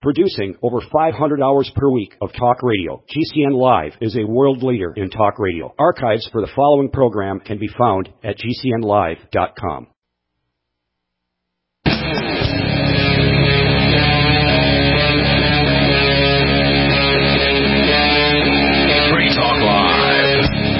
Producing over 500 hours per week of talk radio, GCN Live is a world leader in talk radio. Archives for the following program can be found at gcnlive.com. Free Talk Live.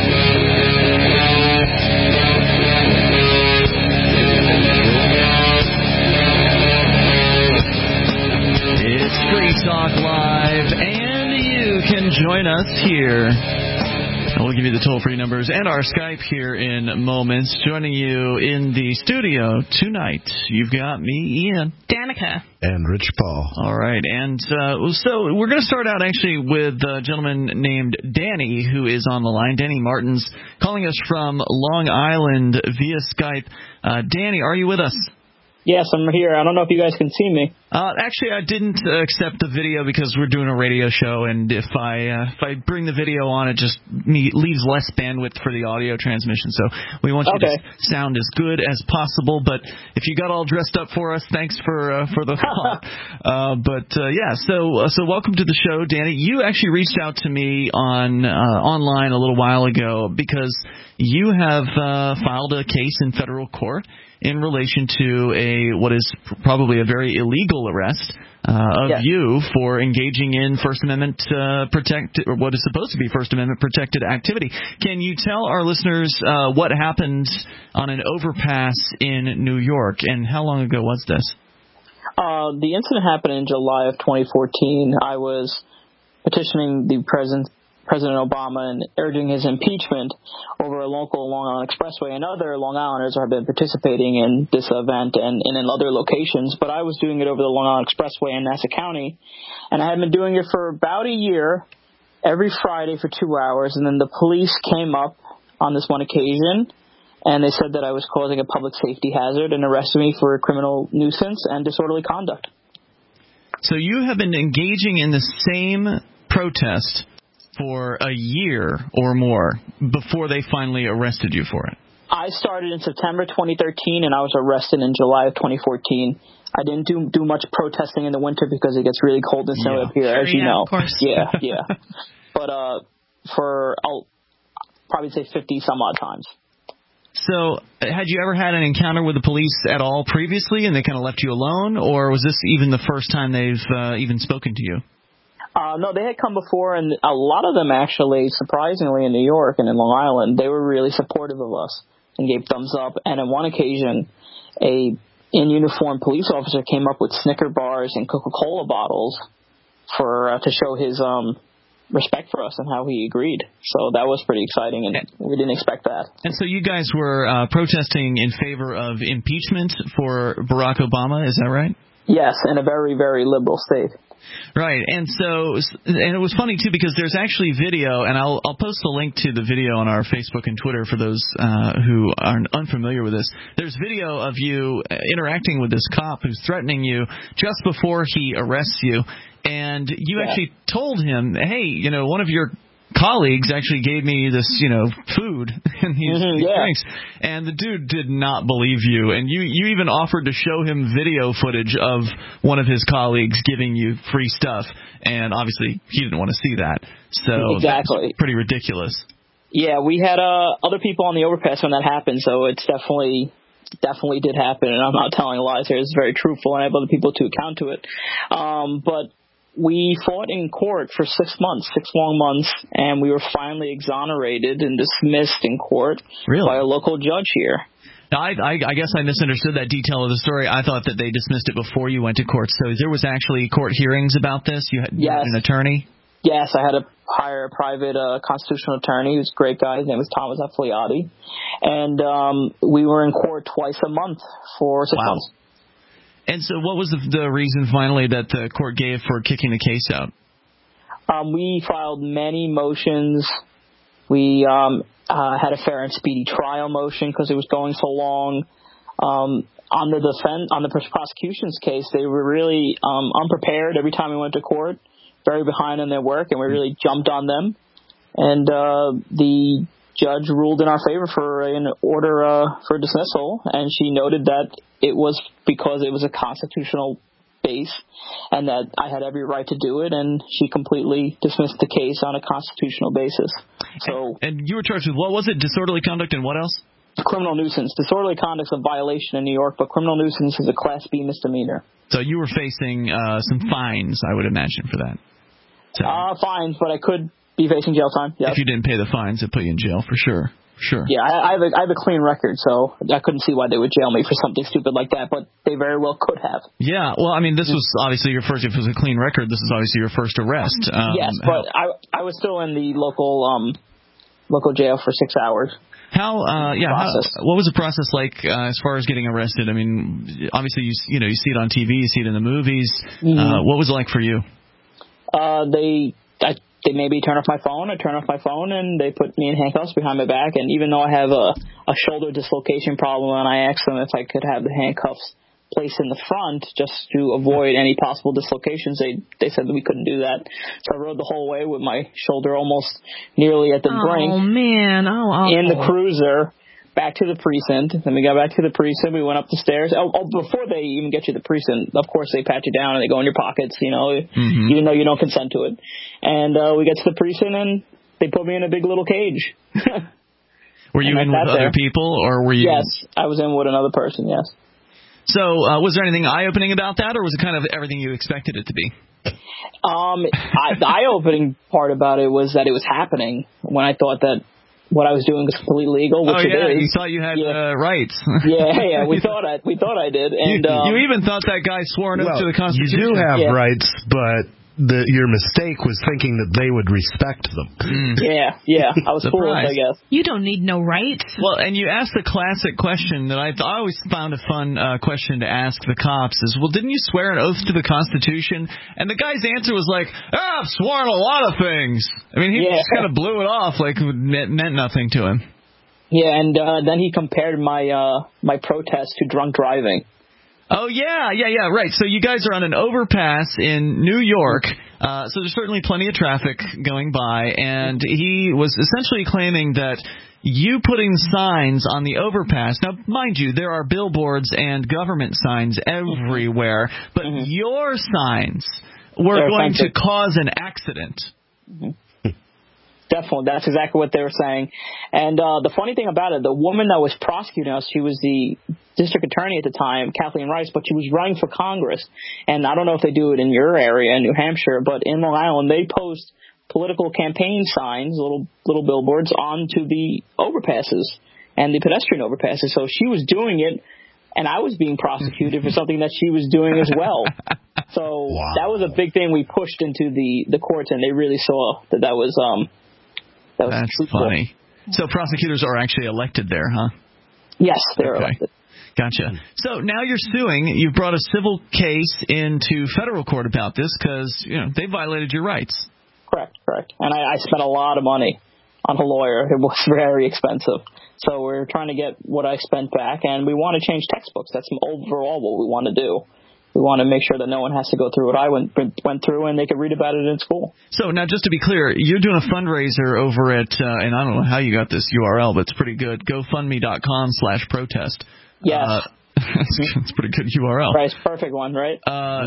It's Free Talk Live, and you can join us here. We'll give you the toll-free numbers and our Skype here in moments. Joining you in the studio tonight, you've got me, Ian. Danica. And Rich Paul. All right, and so we're going to start out actually with a gentleman named Danny, who is on the line. Danny Martins, calling us from Long Island via Skype. Danny, are you with us? Yes, I'm here. I don't know if you guys can see me. Actually, I didn't accept the video because we're doing a radio show, and if I bring the video on, it just leaves less bandwidth for the audio transmission. So we want you to sound as good as possible. But if you got all dressed up for us, thanks for the thought. So welcome to the show, Danny. You actually reached out to me online a little while ago because you have filed a case in federal court in relation to what is probably a very illegal arrest of you for engaging in First Amendment what is supposed to be First Amendment protected activity. Can you tell our listeners what happened on an overpass in New York, and how long ago was this? The incident happened in July of 2014. I was petitioning the President Obama and urging his impeachment over a local Long Island Expressway, and other Long Islanders have been participating in this event and in other locations, but I was doing it over the Long Island Expressway in Nassau County, and I had been doing it for about a year, every Friday for 2 hours, and then the police came up on this one occasion, and they said that I was causing a public safety hazard and arrested me for criminal nuisance and disorderly conduct. So you have been engaging in the same protest for a year or more before they finally arrested you for it? I started in September 2013, and I was arrested in July of 2014. I didn't do much protesting in the winter because it gets really cold and snowy up here, as you know. Of course. Yeah. But I'll probably say 50-some-odd times. So had you ever had an encounter with the police at all previously, and they kind of left you alone, or was this even the first time they've even spoken to you? No, they had come before, and a lot of them actually, surprisingly, in New York and in Long Island, they were really supportive of us and gave thumbs up. And on one occasion, a in-uniform police officer came up with Snicker bars and Coca-Cola bottles to show his respect for us and how he agreed. So that was pretty exciting, and we didn't expect that. And so you guys were protesting in favor of impeachment for Barack Obama, is that right? Yes, in a very, very liberal state. Right, and it was funny too because there's actually video, and I'll post a link to the video on our Facebook and Twitter for those who are unfamiliar with this. There's video of you interacting with this cop who's threatening you just before he arrests you, and you actually told him, hey, one of your colleagues actually gave me this, food and these drinks, and the dude did not believe you, and you even offered to show him video footage of one of his colleagues giving you free stuff, and obviously he didn't want to see that, so that's pretty ridiculous. Yeah, we had other people on the overpass when that happened, so it's definitely did happen, and I'm not telling lies here. It's very truthful, and I have other people to account to it. But we fought in court for 6 long months, and we were finally exonerated and dismissed in court by a local judge here. Now, I guess I misunderstood that detail of the story. I thought that they dismissed it before you went to court. So there was actually court hearings about this? You had an attorney? Yes, I had to hire a private constitutional attorney. He was a great guy. His name was Thomas Affiliati. And we were in court twice a month for 6 months. And so what was the reason finally that the court gave for kicking the case out? We filed many motions. We had a fair and speedy trial motion because it was going so long. On the prosecution's case, they were really unprepared every time we went to court, very behind on their work, and we really jumped on them. And the judge ruled in our favor for an order for dismissal, and she noted that it was because it was a constitutional face and that I had every right to do it, and she completely dismissed the case on a constitutional basis. So, and you were charged with, what was it, disorderly conduct and what else? Criminal nuisance. Disorderly conduct is a violation in New York, but criminal nuisance is a Class B misdemeanor. So you were facing some fines, I would imagine, for that. So, fines, but I could be facing jail time. Yes. If you didn't pay the fines, it'd put you in jail for sure. Sure. Yeah, I have a clean record, so I couldn't see why they would jail me for something stupid like that, but they very well could have. Yeah, well, I mean, this was obviously your first, if it was a clean record, this is obviously your first arrest. Yes, but I was still in the local jail for 6 hours. What was the process like as far as getting arrested? I mean, obviously you see it on TV, you see it in the movies. Mm-hmm. What was it like for you? They made me turn off my phone. I turned off my phone, and they put me in handcuffs behind my back. And even though I have a shoulder dislocation problem, and I asked them if I could have the handcuffs placed in the front just to avoid any possible dislocations, they said that we couldn't do that. So I rode the whole way with my shoulder almost nearly at the brink. Oh, man. In the cruiser. Back to the precinct. Then we got back to the precinct. We went up the stairs. Before they even get you to the precinct, of course, they pat you down and they go in your pockets, mm-hmm. even though you don't consent to it. And we get to the precinct and they put me in a big little cage. Were you in with other people, or were you? Yes, I was in with another person, yes. So was there anything eye-opening about that, or was it kind of everything you expected it to be? The eye-opening part about it was that it was happening when I thought that what I was doing was completely legal, which it is. You thought you had rights. Yeah, we thought I did. And you even thought that guy swore an oath to the Constitution. You do have rights, but your mistake was thinking that they would respect them. Yeah, I was foolish, I guess. You don't need no rights. Well, and you asked the classic question that I always found a fun question to ask the cops is, well, didn't you swear an oath to the Constitution? And the guy's answer was like, I've sworn a lot of things. I mean, he just kind of blew it off like it meant nothing to him. Yeah, and then he compared my protest to drunk driving. Oh, yeah, right. So you guys are on an overpass in New York, so there's certainly plenty of traffic going by, and he was essentially claiming that you putting signs on the overpass, now, mind you, there are billboards and government signs everywhere, but your signs were going to cause an accident. Mm-hmm. Definitely. That's exactly what they were saying. And the funny thing about it, the woman that was prosecuting us, she was the district attorney at the time, Kathleen Rice, but she was running for Congress. And I don't know if they do it in your area in New Hampshire, but in Long Island, they post political campaign signs, little billboards, onto the overpasses and the pedestrian overpasses. So she was doing it, and I was being prosecuted for something that she was doing as well. So that was a big thing we pushed into the courts, and they really saw that was That's funny. So prosecutors are actually elected there, huh? Yes, they're elected. Gotcha. So now you're suing. You've brought a civil case into federal court about this because, they violated your rights. Correct. And I spent a lot of money on a lawyer. It was very expensive. So we're trying to get what I spent back, and we want to change textbooks. That's overall what we want to do. We want to make sure that no one has to go through what I went through, and they could read about it in school. So now, just to be clear, you're doing a fundraiser over at, and I don't know how you got this URL, but it's pretty good, GoFundMe.com/protest. Yes. It's a pretty good URL. Right, perfect one, right?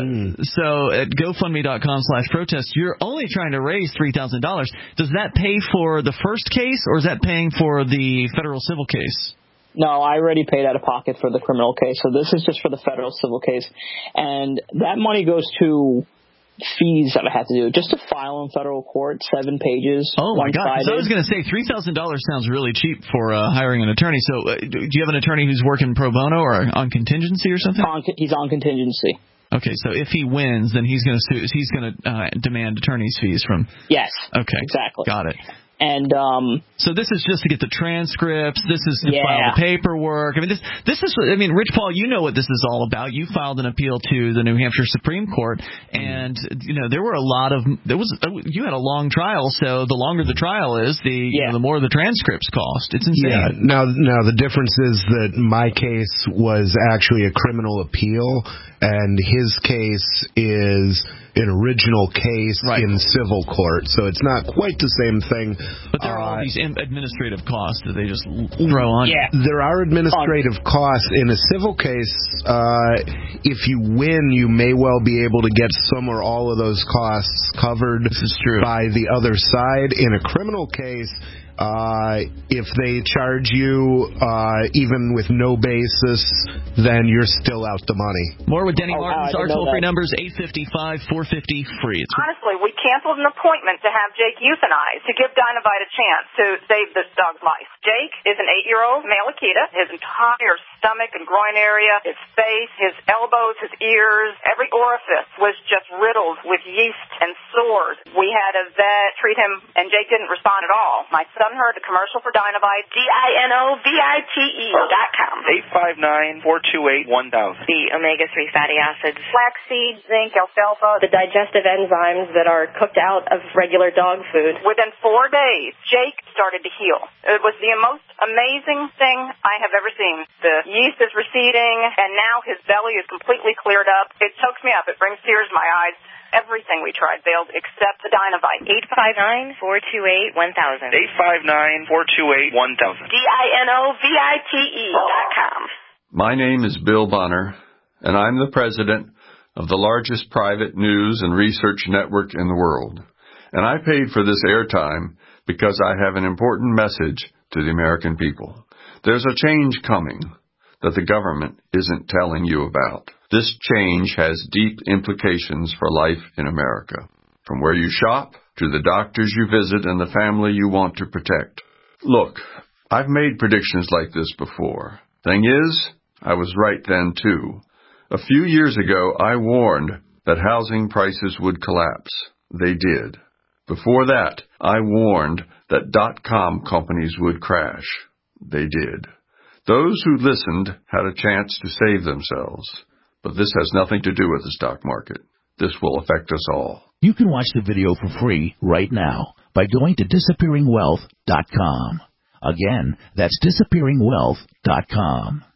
So at GoFundMe.com/protest, you're only trying to raise $3,000. Does that pay for the first case, or is that paying for the federal civil case? No, I already paid out of pocket for the criminal case, so this is just for the federal civil case. And that money goes to fees that I have to do just to file in federal court, 7 pages. Oh, my God. So I was going to say, $3,000 sounds really cheap for hiring an attorney. So do you have an attorney who's working pro bono or on contingency or something? He's on contingency. Okay, so if he wins, then he's going to sue. He's going to demand attorney's fees from. Yes. Okay. Exactly. Got it. And so this is just to get the transcripts. This is to file the paperwork. I mean, this is. I mean, Rich Paul, you know what this is all about. You filed an appeal to the New Hampshire Supreme Court, and there were a lot of. You had a long trial, so the longer the trial is, the more the transcripts cost. It's insane. Yeah. Now the difference is that my case was actually a criminal appeal, and his case is an original case in civil court, so it's not quite the same thing. But there are all these administrative costs that they just throw on. Yeah, there are administrative costs. In a civil case, if you win, you may well be able to get some or all of those costs covered by the other side. In a criminal case, if they charge you even with no basis, then you're still out the money. More with Denny Martins. Our toll-free number is 855-450-FREE. Honestly, we canceled an appointment to have Jake euthanized to give Dinovite a chance to save this dog's life. Jake is an 8-year-old male Akita. His entire stomach and groin area, his face, his elbows, his ears, every orifice was just riddled with yeast and sores. We had a vet treat him, and Jake didn't respond at all. My son heard the commercial for Dinovite, DINOVITE.com. 859-428-1000. The omega-3 fatty acids, flaxseed, zinc, alfalfa, the digestive enzymes that are cooked out of regular dog food. Within 4 days, Jake started to heal. It was the most amazing thing I have ever seen. The yeast is receding, and now his belly is completely cleared up. It chokes me up. It brings tears to my eyes. Everything we tried failed except the Dinovite. 859-428-1000. 859-428-1000. DINOVITE.com. My name is Bill Bonner, and I'm the president of the largest private news and research network in the world. And I paid for this airtime because I have an important message to the American people. There's a change coming that the government isn't telling you about. This change has deep implications for life in America, from where you shop to the doctors you visit and the family you want to protect. Look, I've made predictions like this before. Thing is, I was right then too. A few years ago, I warned that housing prices would collapse. They did. Before that, I warned that .com companies would crash. They did. Those who listened had a chance to save themselves. But this has nothing to do with the stock market. This will affect us all. You can watch the video for free right now by going to disappearingwealth.com. Again, that's disappearingwealth.com.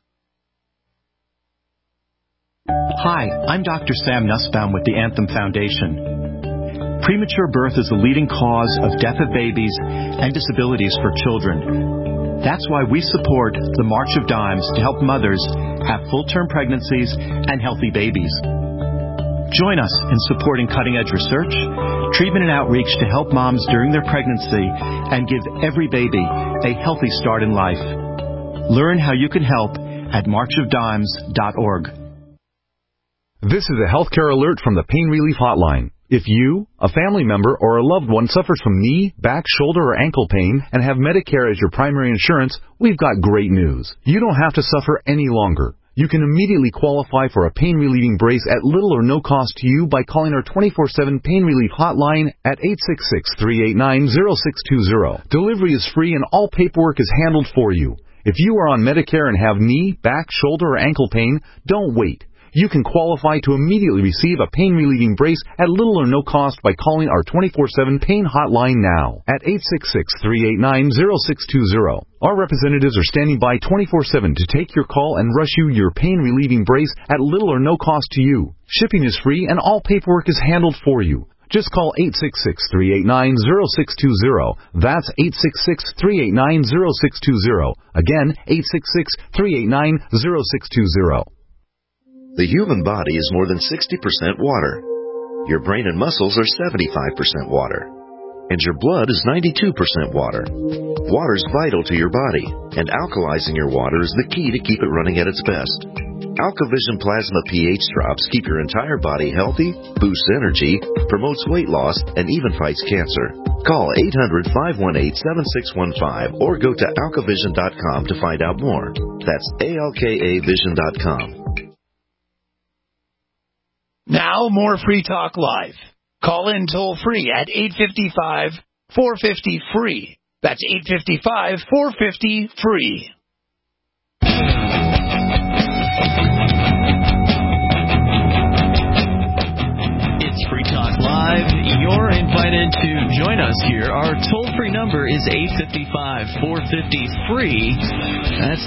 Hi, I'm Dr. Sam Nussbaum with the Anthem Foundation. Premature birth is the leading cause of death of babies and disabilities for children. That's why we support the March of Dimes to help mothers have full-term pregnancies and healthy babies. Join us in supporting cutting-edge research, treatment and outreach to help moms during their pregnancy and give every baby a healthy start in life. Learn how you can help at marchofdimes.org. This is a healthcare alert from the Pain Relief Hotline. If you, a family member, or a loved one suffers from knee, back, shoulder, or ankle pain and have Medicare as your primary insurance, we've got great news. You don't have to suffer any longer. You can immediately qualify for a pain-relieving brace at little or no cost to you by calling our 24/7 Pain Relief Hotline at 866-389-0620. Delivery is free and all paperwork is handled for you. If you are on Medicare and have knee, back, shoulder, or ankle pain, don't wait. You can qualify to immediately receive a pain-relieving brace at little or no cost by calling our 24/7 Pain Hotline now at 866-389-0620. Our representatives are standing by 24/7 to take your call and rush you your pain-relieving brace at little or no cost to you. Shipping is free and all paperwork is handled for you. Just call 866-389-0620. That's 866-389-0620. Again, 866-389-0620. The human body is more than 60% water. Your brain and muscles are 75% water. And your blood is 92% water. Water is vital to your body, and alkalizing your water is the key to keep it running at its best. AlkaVision Plasma pH drops keep your entire body healthy, boosts energy, promotes weight loss, and even fights cancer. Call 800-518-7615 or go to alkavision.com to find out more. That's ALKAvision.com. Now, more Free Talk Live. Call in toll-free at 855-450-FREE. That's 855-450-FREE. It's Free Talk Live. You're invited to join us here. Our toll-free number is 855-450-FREE. That's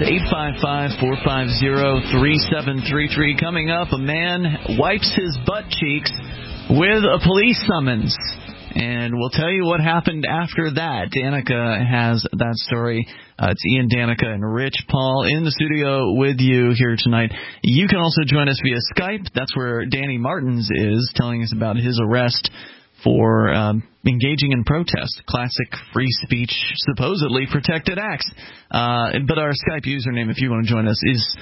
855-450-3733. Coming up, a man wipes his butt cheeks with a police summons. And we'll tell you what happened after that. Danica has that story. It's Ian, Danica, and Rich Paul in the studio with you here tonight. You can also join us via Skype. That's where Danny Martins is, telling us about his arrest for engaging in protest. Classic free speech, supposedly protected acts. But our Skype username, if you want to join us, is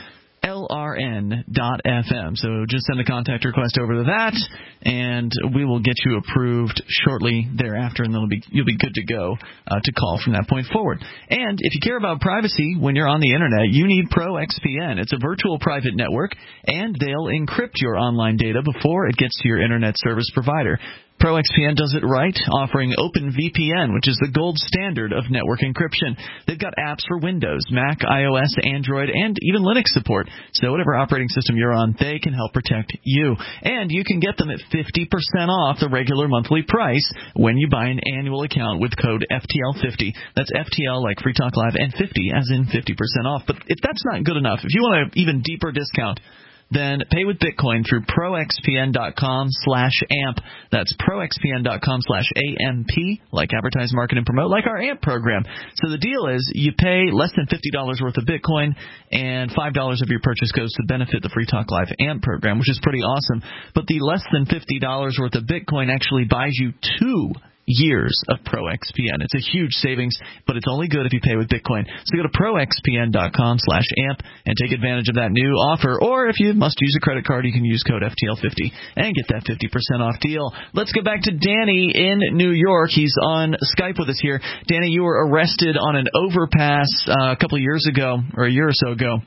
LRN.FM. So just send a contact request over to that, and we will get you approved shortly thereafter, and you'll be good to go to call from that point forward. And if you care about privacy when you're on the Internet, you need ProXPN. It's a virtual private network, and they'll encrypt your online data before it gets to your Internet service provider. ProXPN does it right, offering OpenVPN, which is the gold standard of network encryption. They've got apps for Windows, Mac, iOS, Android, and even Linux support. So whatever operating system you're on, they can help protect you. And you can get them at 50% off the regular monthly price when you buy an annual account with code FTL50. That's FTL like Free Talk Live, and 50 as in 50% off. But if that's not good enough, if you want an even deeper discount, then pay with Bitcoin through proxpn.com/amp. That's proxpn.com/AMP, like advertise, market, and promote, like our AMP program. So the deal is you pay less than $50 worth of Bitcoin, and $5 of your purchase goes to benefit the Free Talk Live AMP program, which is pretty awesome. But the less than $50 worth of Bitcoin actually buys you 2 years of ProXPN. It's a huge savings, but it's only good if you pay with Bitcoin. So go to proxpn.com/amp and take advantage of that new offer. Or if you must use a credit card, you can use code FTL50 and get that 50% off deal. Let's go back to Danny in New York. He's on Skype with us here. Danny, you were arrested on an overpass a couple of years ago, or a year or so ago.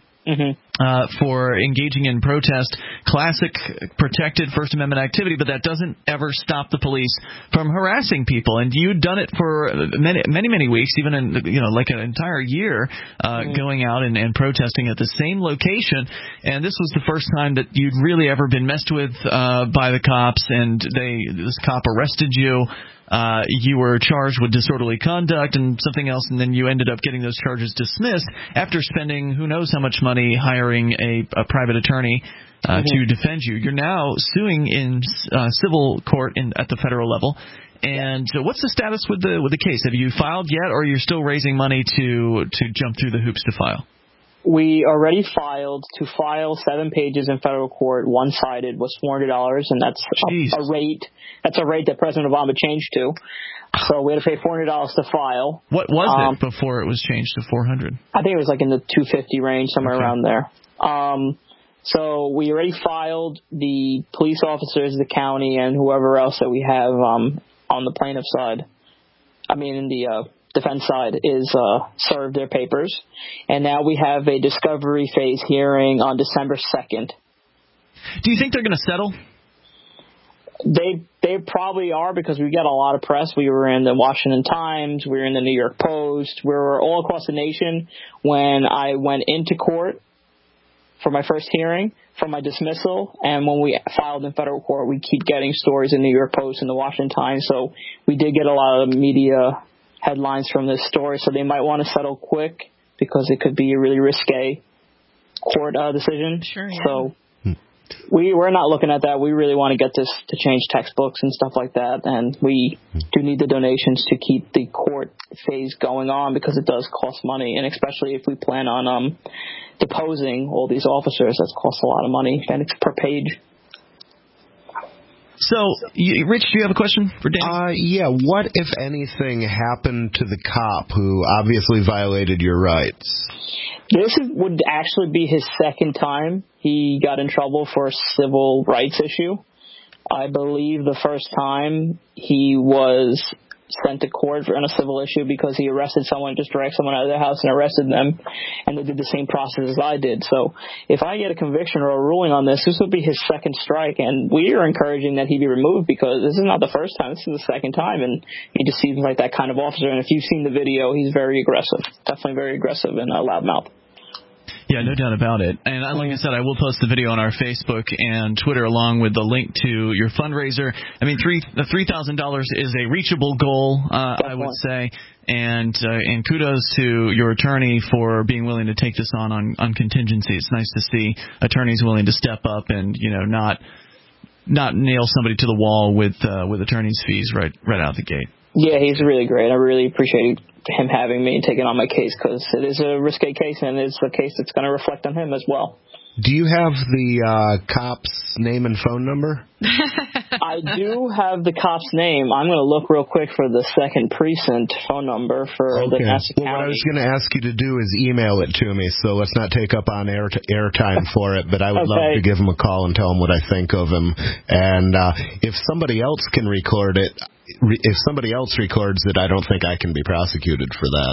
For engaging in protest. Classic protected First Amendment activity, but that doesn't ever stop the police from harassing people. And you'd done it for many weeks, even in like an entire year, going out and protesting at the same location. And this was the first time that you'd really ever been messed with by the cops, and this cop arrested you. You were charged with disorderly conduct and something else, and then you ended up getting those charges dismissed after spending who knows how much money hiring a private attorney to defend you. You're now suing in civil court at the federal level. And so what's the status with the case? Have you filed yet, or you're still raising money to jump through the hoops to file? We already filed. To file 7 pages in federal court, one-sided, was $400, and that's a rate. That's a rate that President Obama changed to. So we had to pay $400 to file. What was it before it was changed to $400? I think it was like in the $250 range, somewhere around there. So we already filed. The police officers, the county, and whoever else that we have on the plaintiff side. I mean, in the defense side is served their papers, and now we have a discovery phase hearing on December 2nd. Do you think they're going to settle? They probably are, because we get a lot of press. We were in the Washington Times, we were in the New York Post, we were all across the nation when I went into court for my first hearing, for my dismissal, and when we filed in federal court, we keep getting stories in the New York Post and the Washington Times. So we did get a lot of media headlines from this story, so they might want to settle quick because it could be a really risque court decision. Sure, yeah. So we're not looking at that. We really want to get this to change textbooks and stuff like that, and we do need the donations to keep the court phase going on, because it does cost money, and especially if we plan on deposing all these officers, that costs a lot of money, and it's per page. So, Rich, do you have a question for Dan? Yeah. What, if anything, happened to the cop who obviously violated your rights? This would actually be his second time he got in trouble for a civil rights issue. I believe the first time he was sent to court on a civil issue because he arrested someone, just dragged someone out of their house and arrested them, and they did the same process as I did. So if I get a conviction or a ruling on this would be his second strike, and we are encouraging that he be removed, because this is not the first time, this is the second time, and he just seems like that kind of officer. And if you've seen the video, he's very aggressive, definitely very aggressive and a loudmouth. Yeah, no doubt about it. And like I said, I will post the video on our Facebook and Twitter along with the link to your fundraiser. I mean, $3,000 is a reachable goal, I would say. And kudos to your attorney for being willing to take this on contingency. It's nice to see attorneys willing to step up and, not not nail somebody to the wall with attorney's fees right out of the gate. Yeah, he's really great. I really appreciate him having me and taking on my case because it is a risque case and it's a case that's going to reflect on him as well. Do you have the cop's name and phone number? I do have the cop's name. I'm going to look real quick for the 2nd Precinct phone number for the Nassau County. What I was going to ask you to do is email it to me, so let's not take up on airtime for it, but I would love to give him a call and tell him what I think of him. And if somebody else can record it, if somebody else records it, I don't think I can be prosecuted for that.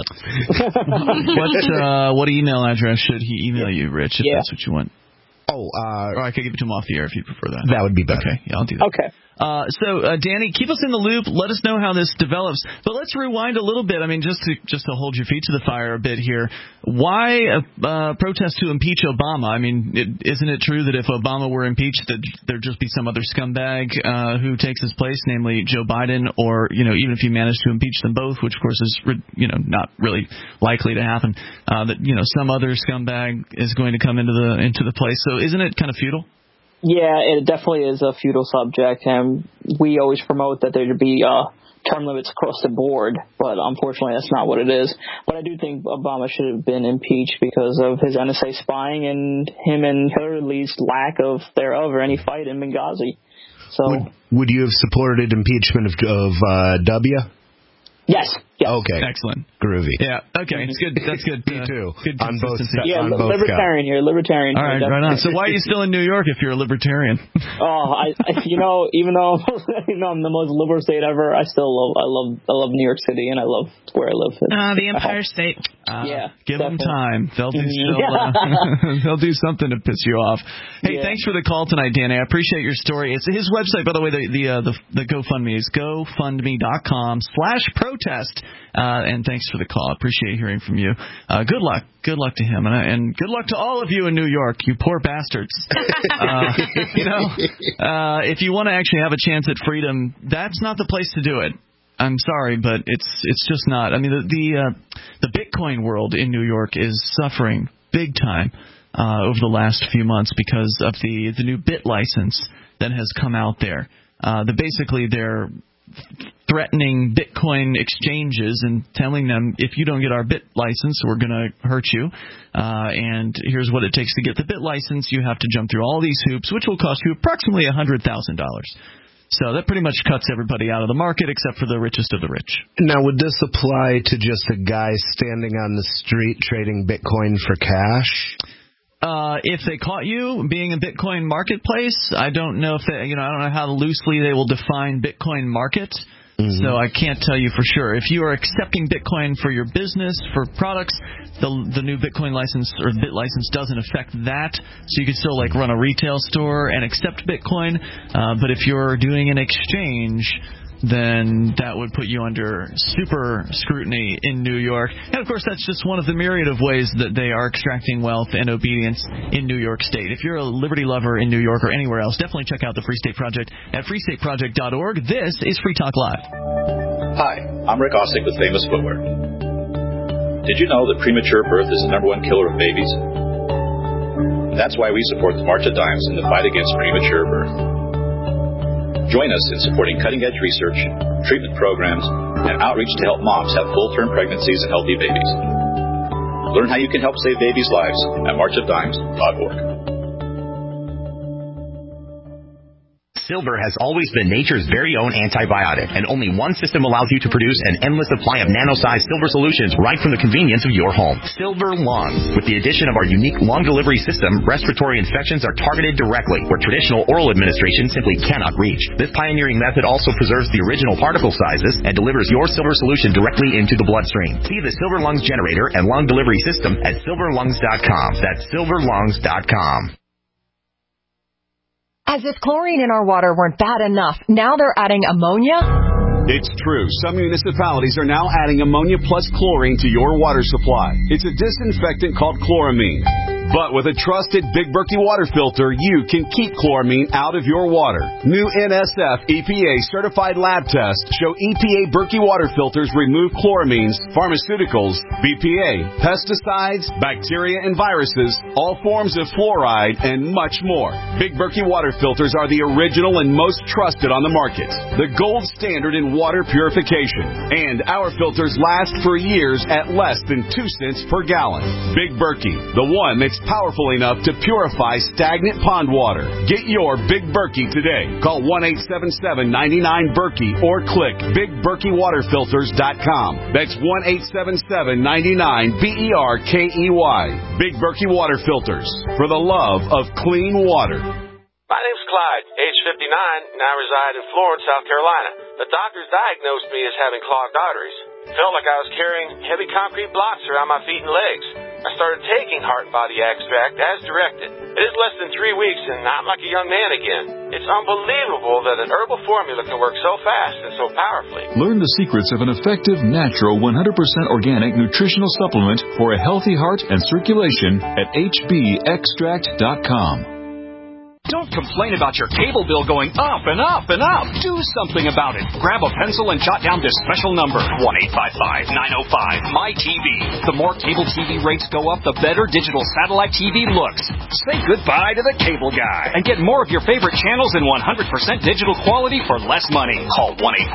What email address should he email you, Rich, if that's what you want? Or I could give it to him off the air if you prefer that. That would be better. Okay, yeah, I'll do that. Okay. So, Danny, keep us in the loop. Let us know how this develops. But let's rewind a little bit. I mean, just to hold your feet to the fire a bit here. Why a protest to impeach Obama? I mean, isn't it true that if Obama were impeached, that there'd just be some other scumbag who takes his place, namely Joe Biden, or even if you manage to impeach them both, which of course is not really likely to happen, that some other scumbag is going to come into the place. So, isn't it kind of futile? Yeah, it definitely is a futile subject, and we always promote that there be term limits across the board, but unfortunately that's not what it is. But I do think Obama should have been impeached because of his NSA spying and him and Hillary's lack of any fight in Benghazi. So, would you have supported impeachment of W? Yes. Okay. Excellent. Groovy. Yeah. Okay. It's good. That's good. Me too. Good on both consistency. Yeah, on both libertarian here. Libertarian. All right. Right on. So why are you still in New York if you're a libertarian? Even though I'm the most liberal state ever, I still love New York City and I love where I live. The Empire State. Give them time. They'll do something to piss you off. Hey, thanks for the call tonight, Danny. I appreciate your story. It's his website, by the way. The GoFundMe is GoFundMe.com/protest. And thanks for the call. I appreciate hearing from you. Good luck. Good luck to him. And good luck to all of you in New York, you poor bastards. If you want to actually have a chance at freedom, that's not the place to do it. I'm sorry, but it's just not. I mean, the Bitcoin world in New York is suffering big time over the last few months because of the new Bit license that has come out there. They're threatening Bitcoin exchanges and telling them, if you don't get our Bit license, we're going to hurt you. And here's what it takes to get the Bit license. You have to jump through all these hoops, which will cost you approximately $100,000. So that pretty much cuts everybody out of the market except for the richest of the rich. Now, would this apply to just a guy standing on the street trading Bitcoin for cash? If they caught you being a Bitcoin marketplace, I don't know if I don't know how loosely they will define Bitcoin market. Mm-hmm. So I can't tell you for sure. If you are accepting Bitcoin for your business, for products, the new Bitcoin license or Bit license doesn't affect that. So you can still run a retail store and accept Bitcoin. But if you're doing an exchange, then that would put you under super scrutiny in New York. And, of course, that's just one of the myriad of ways that they are extracting wealth and obedience in New York State. If you're a liberty lover in New York or anywhere else, definitely check out the Free State Project at freestateproject.org. This is Free Talk Live. Hi, I'm Rick Ossick with Famous Footwear. Did you know that premature birth is the #1 killer of babies? That's why we support the March of Dimes in the fight against premature birth. Join us in supporting cutting-edge research, treatment programs, and outreach to help moms have full-term pregnancies and healthy babies. Learn how you can help save babies' lives at marchofdimes.org. Silver has always been nature's very own antibiotic, and only one system allows you to produce an endless supply of nano-sized silver solutions right from the convenience of your home. Silver Lungs. With the addition of our unique lung delivery system, respiratory infections are targeted directly, where traditional oral administration simply cannot reach. This pioneering method also preserves the original particle sizes and delivers your silver solution directly into the bloodstream. See the Silver Lungs generator and lung delivery system at silverlungs.com. That's silverlungs.com. As if chlorine in our water weren't bad enough, now they're adding ammonia? It's true. Some municipalities are now adding ammonia plus chlorine to your water supply. It's a disinfectant called chloramine. But with a trusted Big Berkey water filter, you can keep chloramine out of your water. New NSF EPA certified lab tests show EPA Berkey water filters remove chloramines, pharmaceuticals, BPA, pesticides, bacteria and viruses, all forms of fluoride, and much more. Big Berkey water filters are the original and most trusted on the market. The gold standard in water purification. And our filters last for years at less than 2 cents per gallon. Big Berkey, the one that's powerful enough to purify stagnant pond water. Get your Big Berkey today. Call 1-877-99-BERKEY or click BigBerkeyWaterFilters.com. That's 1-877-99-BERKEY. Big Berkey Water Filters, for the love of clean water. My name's Clyde, age 59, and I reside in Florence, South Carolina. The doctors diagnosed me as having clogged arteries. Felt like I was carrying heavy concrete blocks around my feet and legs. I started taking Heart and Body Extract as directed. It is less than 3 weeks, and I'm like a young man again. It's unbelievable that an herbal formula can work so fast and so powerfully. Learn the secrets of an effective, natural, 100% organic nutritional supplement for a healthy heart and circulation at hbextract.com. Don't complain about your cable bill going up and up and up. Do something about it. Grab a pencil and jot down this special number, 1-855-905-MyTV. The more cable TV rates go up, the better digital satellite TV looks. Say goodbye to the cable guy and get more of your favorite channels in 100% digital quality for less money. Call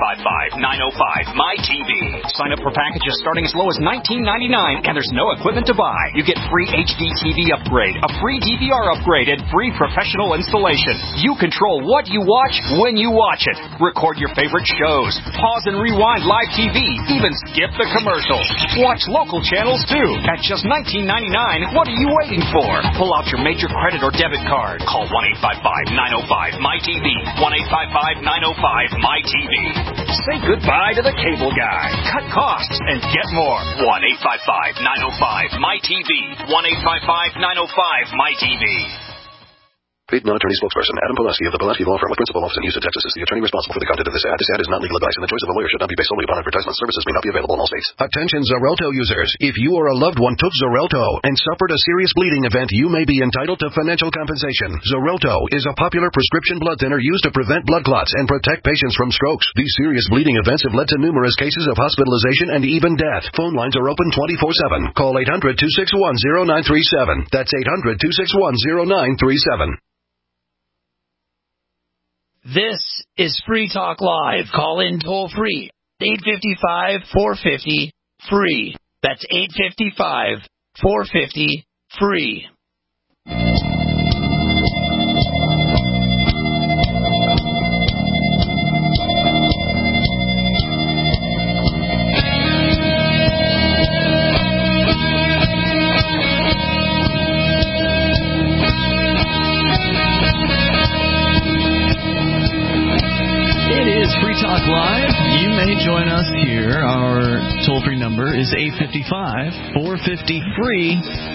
1-855-905-MyTV. Sign up for packages starting as low as $19.99, and there's no equipment to buy. You get free HD TV upgrade, a free DVR upgrade, and free professional installation. You control what you watch when you watch it. Record your favorite shows. Pause and rewind live TV. Even skip the commercials. Watch local channels too. At just $19.99, what are you waiting for? Pull out your major credit or debit card. Call 1-855-905-MyTV. 1-855-905-MyTV. Say goodbye to the cable guy. Cut costs and get more. 1-855-905-MyTV. 1-855-905-MyTV. Paid non-attorney spokesperson Adam Pulaski of the Pulaski Law Firm with principal office in Houston, Texas is the attorney responsible for the content of this ad. This ad is not legal advice, and the choice of a lawyer should not be based solely upon advertisement. Services may not be available in all states. Attention Xarelto users. If you or a loved one took Xarelto and suffered a serious bleeding event, you may be entitled to financial compensation. Xarelto is a popular prescription blood thinner used to prevent blood clots and protect patients from strokes. These serious bleeding events have led to numerous cases of hospitalization and even death. Phone lines are open 24/7. Call 800-261-0937. That's 800-261-0937. This is Free Talk Live. Call in toll free. 855-450-FREE. That's 855-450-FREE. Talk Live. You may join us here. Our toll-free number is 855-450-FREE,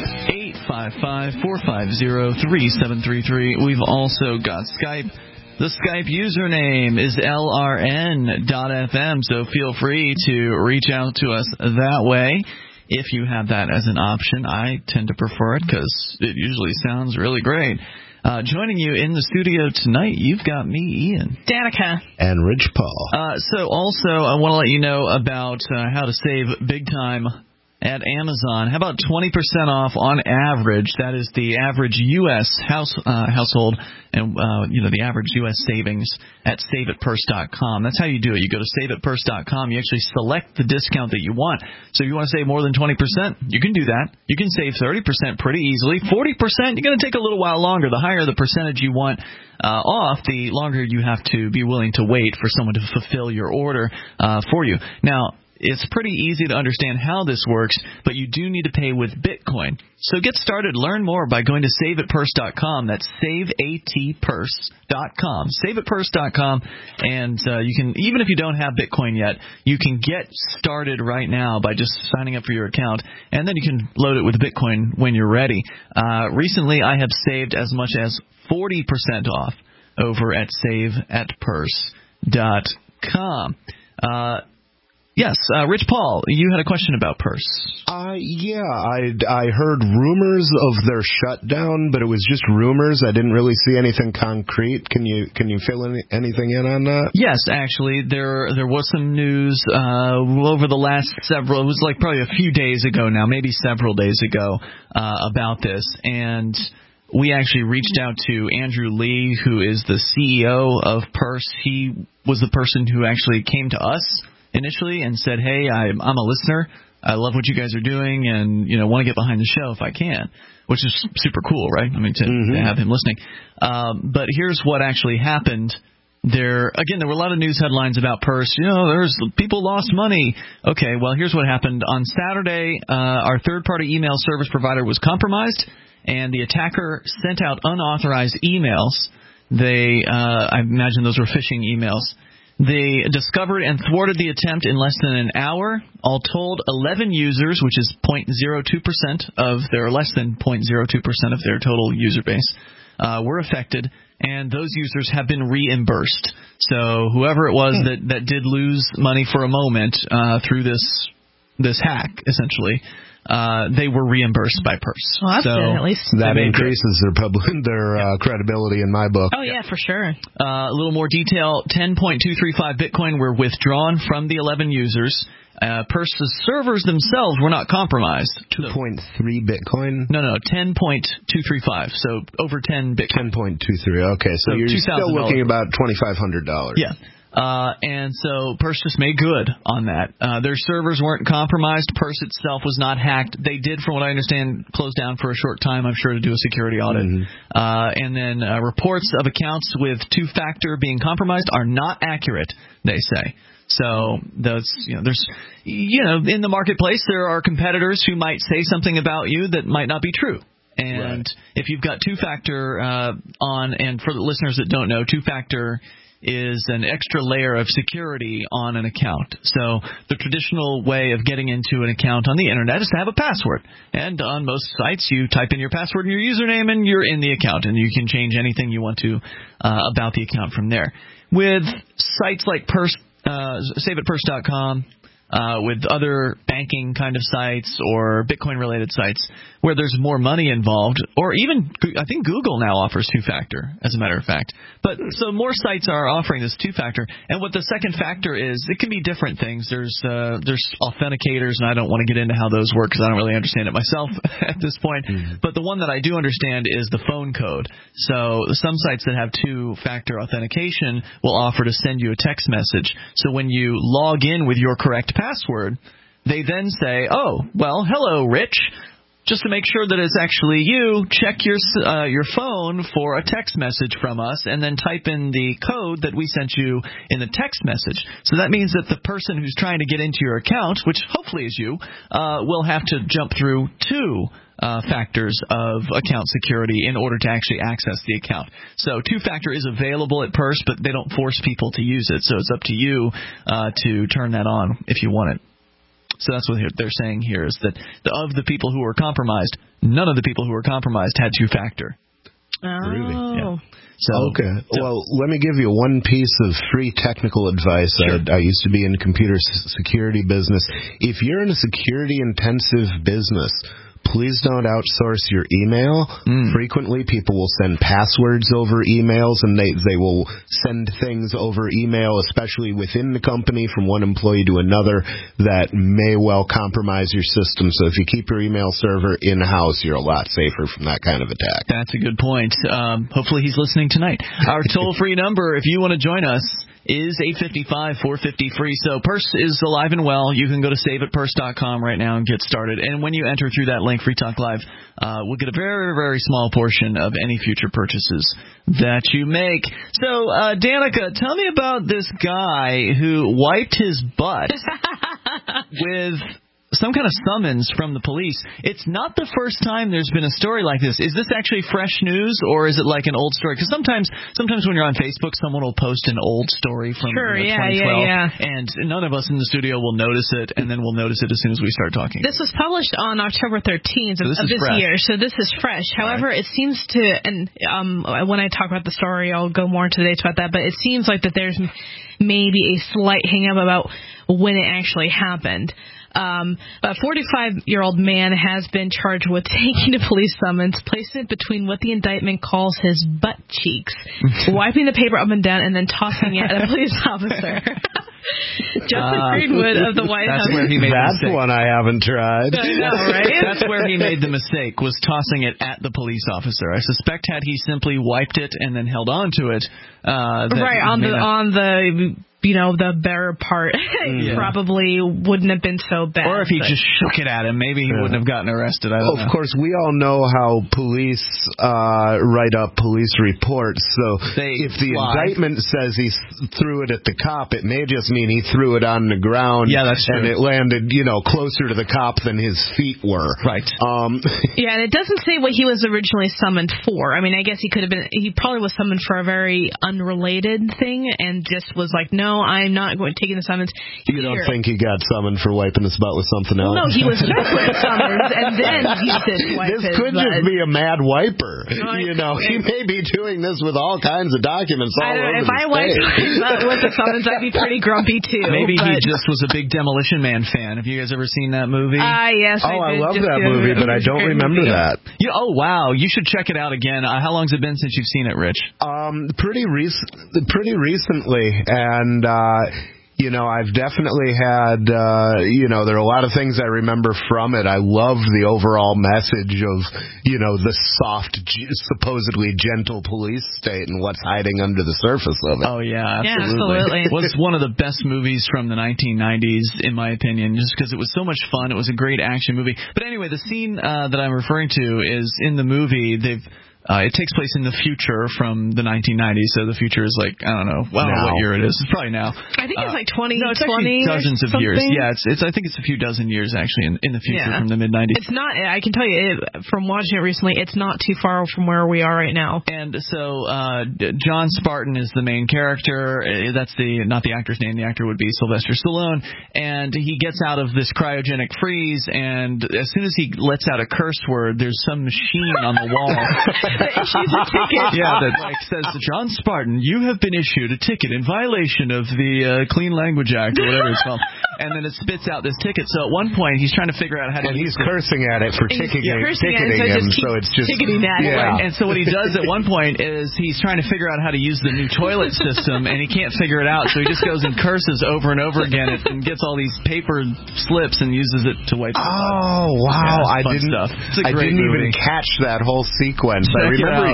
855-450-3733. We've also got Skype. The Skype username is LRN.FM, so feel free to reach out to us that way if you have that as an option. I tend to prefer it because it usually sounds really great. Joining you in the studio tonight, you've got me, Ian. Danica. And Rich Paul. So also, I want to let you know about how to save big time at Amazon. How about 20% off on average? That is the average U.S. household and, the average U.S. savings at SaveItPurse.com. That's how you do it. You go to SaveItPurse.com. You actually select the discount that you want. So if you want to save more than 20%, you can do that. You can save 30% pretty easily. 40%, you're going to take a little while longer. The higher the percentage you want off, the longer you have to be willing to wait for someone to fulfill your order for you. Now, it's pretty easy to understand how this works, but you do need to pay with Bitcoin. So get started. Learn more by going to SaveItPurse.com. That's SaveATPurse.com. SaveItPurse.com, and you can, even if you don't have Bitcoin yet, you can get started right now by just signing up for your account, and then you can load it with Bitcoin when you're ready. Recently, I have saved as much as 40% off over at SaveAtPurse.com. Yes, Rich Paul, you had a question about Purse. Yeah, I heard rumors of their shutdown, but it was just rumors. I didn't really see anything concrete. Can you fill anything in on that? Yes, actually, there was some news over the last several. It was like probably a few days ago now, maybe several days ago, about this, and we actually reached out to Andrew Lee, who is the CEO of Purse. He was the person who actually came to us initially and said, "Hey, I'm a listener. I love what you guys are doing, and want to get behind the show if I can," which is super cool, right? I mean, to have him listening. But here's what actually happened. There were a lot of news headlines about Purse. There's people lost money. Okay, well, here's what happened. On Saturday, our third-party email service provider was compromised, and the attacker sent out unauthorized emails. I imagine those were phishing emails. They discovered and thwarted the attempt in less than an hour. All told, 11 users, which is 0.02% of their less than 0.02% of their total user base, were affected, and those users have been reimbursed. So whoever it was that did lose money for a moment through this hack, essentially, they were reimbursed by Purse. Well, that's good, at least. That increases their credibility in my book. Oh, yeah, for sure. A little more detail, 10.235 Bitcoin were withdrawn from the 11 users. Purse's servers themselves were not compromised. 2.3 Bitcoin? No, 10.235, so over 10 Bitcoin. 10.23, okay, so you're still looking about $2,500. Yeah. And so Purse just made good on that. Their servers weren't compromised. Purse itself was not hacked. They did, from what I understand, close down for a short time, I'm sure, to do a security audit. And then reports of accounts with two-factor being compromised are not accurate, they say. So there's in the marketplace there are competitors who might say something about you that might not be true. And if you've got two-factor on, and for the listeners that don't know, two-factor is an extra layer of security on an account. So the traditional way of getting into an account on the internet is to have a password. And on most sites, you type in your password and your username, and you're in the account, and you can change anything you want to about the account from there. With sites like Purse, SaveItPurse.com, with other banking kind of sites or Bitcoin-related sites where there's more money involved, or even I think Google now offers two-factor, as a matter of fact. But so more sites are offering this two-factor, and what the second factor is, it can be different things. There's authenticators, and I don't want to get into how those work because I don't really understand it myself at this point. But the one that I do understand is the phone code. So some sites that have two-factor authentication will offer to send you a text message. So when you log in with your correct password, they then say, "Oh, well, hello, Rich. Just to make sure that it's actually you, check your phone for a text message from us, and then type in the code that we sent you in the text message." So that means that the person who's trying to get into your account, which hopefully is you, will have to jump through two factors of account security in order to actually access the account. So two-factor is available at Purse, but they don't force people to use it. So it's up to you to turn that on if you want it. So that's what they're saying here, is that of the people who were compromised, none of the people who were compromised had two-factor. Oh. Yeah. Okay. Well, let me give you one piece of free technical advice. Sure. I used to be in computer security business. If you're in a security-intensive business, please don't outsource your email. Frequently, people will send passwords over emails, and they will send things over email, especially within the company, from one employee to another, that may well compromise your system. So if you keep your email server in-house, you're a lot safer from that kind of attack. That's a good point. Hopefully he's listening tonight. Our toll-free number, if you want to join us, is 855-450-FREE. So Purse is alive and well. You can go to SaveItPurse.com right now and get started. And when you enter through that link, Free Talk Live, we'll get a very, very small portion of any future purchases that you make. So, Danica, tell me about this guy who wiped his butt with some kind of summons from the police. It's not the first time there's been a story like this. Is this actually fresh news, or is it like an old story? Because sometimes when you're on Facebook, someone will post an old story from 2012, and none of us in the studio will notice it, and then we'll notice it as soon as we start talking. This was published on October 13th of this year, so this is fresh. However, it seems to, and when I talk about the story, I'll go more into the dates about that, but it seems like that there's maybe a slight hang-up about when it actually happened. A 45-year-old man has been charged with taking a police summons, placing it between what the indictment calls his butt cheeks, wiping the paper up and down, and then tossing it at a police officer. Justin Greenwood of the White House. That's one I haven't tried. I know, right? That's where he made the mistake, was tossing it at the police officer. I suspect had he simply wiped it and then held on to it, right on the the bearer part, it probably wouldn't have been so bad. Or if he just shook it at him, maybe he wouldn't have gotten arrested. I don't know. Of course, we all know how police write up police reports. So if the indictment says he threw it at the cop, it may just mean he threw it on the ground. Yeah, that's true. And it landed, closer to the cop than his feet were. Right. Yeah, and it doesn't say what he was originally summoned for. I mean, I guess he probably was summoned for a very unrelated thing and just was like, no, I'm not taking the summons. You don't think he got summoned for wiping his butt with something else? No, he was just with summons, and then he did wipe This his could butt. just be a mad wiper. He may be doing this with all kinds of documents all over the state. If I wiped his butt with the summons, I'd be pretty grumpy, too. Maybe he just was a big Demolition Man fan. Have you guys ever seen that movie? Yes, I did. I love that movie, but I don't remember that. Oh, wow. You should check it out again. How long has it been since you've seen it, Rich? Pretty recently, and I've definitely had, there are a lot of things I remember from it. I love the overall message of, the soft, supposedly gentle police state and what's hiding under the surface of it. Oh, yeah, absolutely. Yeah, absolutely. It was one of the best movies from the 1990s, in my opinion, just because it was so much fun. It was a great action movie. But anyway, the scene that I'm referring to is in the movie. It takes place in the future from the 1990s, so the future is like, I don't know, what year it is. It's probably now. I think it's like 2020. No, it's actually dozens of years. Yeah, I think it's a few dozen years actually in the future from the mid-90s. It's not, I can tell you, from watching it recently, it's not too far from where we are right now. And so John Spartan is the main character. That's not the actor's name. The actor would be Sylvester Stallone. And he gets out of this cryogenic freeze, and as soon as he lets out a curse word, there's some machine on the wall. Issues a ticket. Yeah, that says, John Spartan, you have been issued a ticket in violation of the Clean Language Act, or whatever it's called. And then it spits out this ticket. So at one point, he's trying to figure out how to. And he's cursing at it for ticketing him, so it's just ticketing at it. Right. And so what he does at one point is he's trying to figure out how to use the new toilet system, and he can't figure it out. So he just goes and curses over and over again and gets all these paper slips and uses it to wipe. Oh wow! I didn't even catch that whole sequence. I remember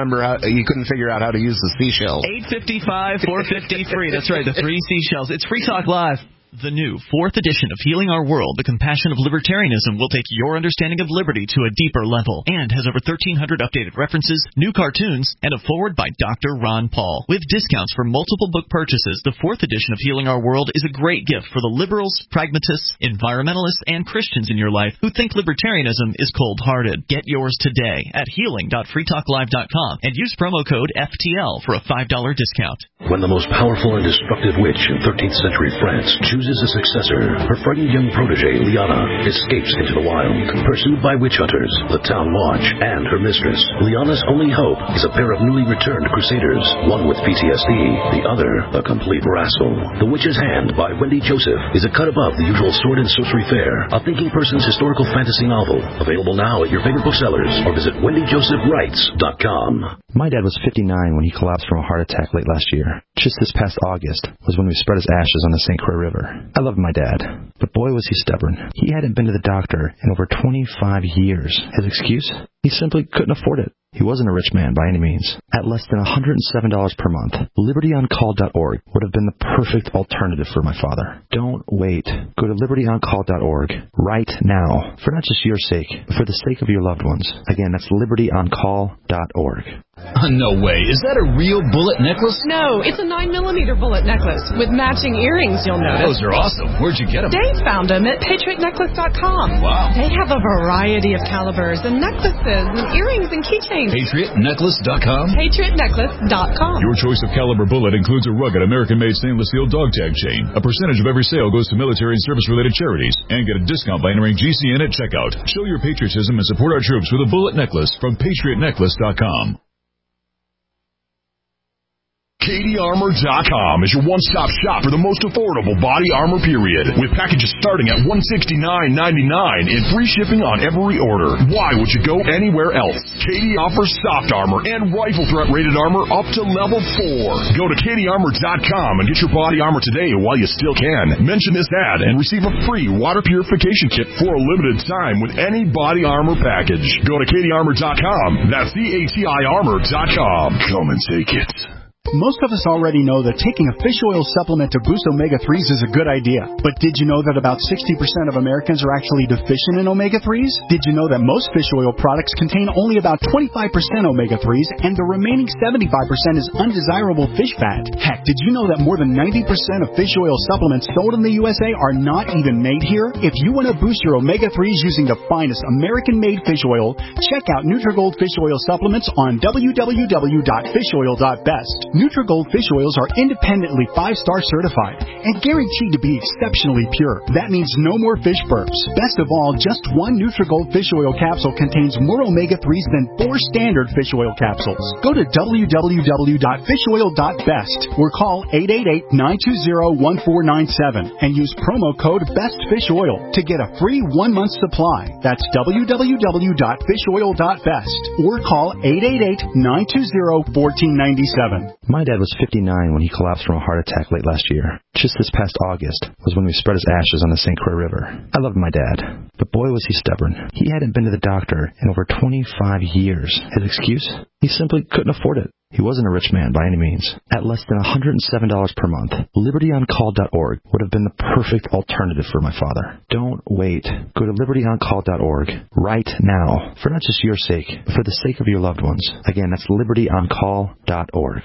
he couldn't figure out how to use the seashells. 855 453. That's right, the 3 seashells. It's Free Talk Live. The new 4th edition of Healing Our World, The Compassion of Libertarianism, will take your understanding of liberty to a deeper level and has over 1,300 updated references, new cartoons, and a foreword by Dr. Ron Paul. With discounts for multiple book purchases, the 4th edition of Healing Our World is a great gift for the liberals, pragmatists, environmentalists, and Christians in your life who think libertarianism is cold-hearted. Get yours today at healing.freetalklive.com and use promo code FTL for a $5 discount. When the most powerful and destructive witch in 13th century France chooses a successor, her frightened young protege, Liana, escapes into the wild, pursued by witch hunters, the town watch, and her mistress. Liana's only hope is a pair of newly returned crusaders, one with PTSD, the other a complete rascal. The Witch's Hand by Wendy Joseph is a cut above the usual sword and sorcery fare, a thinking person's historical fantasy novel, available now at your favorite booksellers, or visit WendyJosephWrites.com. My dad was 59 when he collapsed from a heart attack late last year. Just this past August was when we spread his ashes on the St. Croix River. I loved my dad, but boy was he stubborn. He hadn't been to the doctor in over 25 years. His excuse? He simply couldn't afford it. He wasn't a rich man by any means. At less than $107 per month, LibertyOnCall.org would have been the perfect alternative for my father. Don't wait. Go to LibertyOnCall.org right now, for not just your sake, but for the sake of your loved ones. Again, that's LibertyOnCall.org. No way. Is that a real bullet necklace? No, it's a 9mm bullet necklace with matching earrings, you'll notice. Those are awesome. Where'd you get them? Dave found them at PatriotNecklace.com. Wow. They have a variety of calibers and necklaces and earrings and keychains. PatriotNecklace.com? PatriotNecklace.com. Your choice of caliber bullet includes a rugged American-made stainless steel dog tag chain. A percentage of every sale goes to military and service-related charities. And get a discount by entering GCN at checkout. Show your patriotism and support our troops with a bullet necklace from PatriotNecklace.com. KDArmor.com is your one-stop shop for the most affordable body armor period, with packages starting at $169.99 and free shipping on every order. Why would you go anywhere else? KD offers soft armor and rifle threat rated armor up to level 4. Go to KDArmor.com and get your body armor today while you still can. Mention this ad and receive a free water purification kit for a limited time with any body armor package. Go to KDArmor.com. That's CATIarmor.com. Come and take it. Most of us already know that taking a fish oil supplement to boost omega-3s is a good idea. But did you know that about 60% of Americans are actually deficient in omega-3s? Did you know that most fish oil products contain only about 25% omega-3s and the remaining 75% is undesirable fish fat? Heck, did you know that more than 90% of fish oil supplements sold in the USA are not even made here? If you want to boost your omega-3s using the finest American-made fish oil, check out Nutrigold fish oil supplements on www.fishoil.best. Nutrigold fish oils are independently 5-star certified and guaranteed to be exceptionally pure. That means no more fish burps. Best of all, just one Nutrigold fish oil capsule contains more omega-3s than 4 standard fish oil capsules. Go to www.fishoil.best or call 888-920-1497 and use promo code BESTFISHOIL to get a free 1-month supply. That's www.fishoil.best or call 888-920-1497. My dad was 59 when he collapsed from a heart attack late last year. Just this past August was when we spread his ashes on the St. Croix River. I loved my dad, but boy was he stubborn. He hadn't been to the doctor in over 25 years. His excuse? He simply couldn't afford it. He wasn't a rich man by any means. At less than $107 per month, LibertyOnCall.org would have been the perfect alternative for my father. Don't wait. Go to LibertyOnCall.org right now, for not just your sake, but for the sake of your loved ones. Again, that's LibertyOnCall.org.